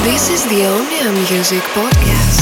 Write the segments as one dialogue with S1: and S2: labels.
S1: This is the Omnia Music Podcast.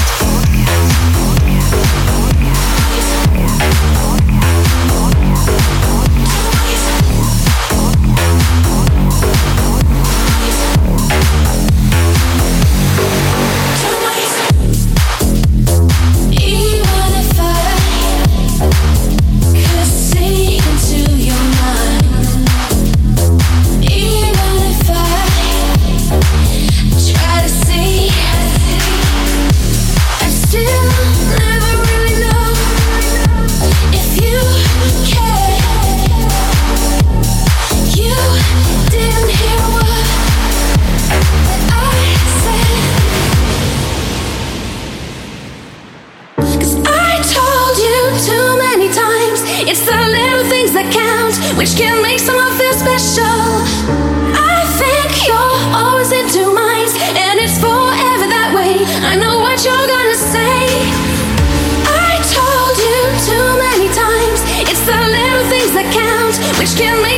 S2: Which can make someone feel special. I think you're always in two minds, and it's forever that way. I know what you're gonna say. I told you too many times, it's the little things that count, which can make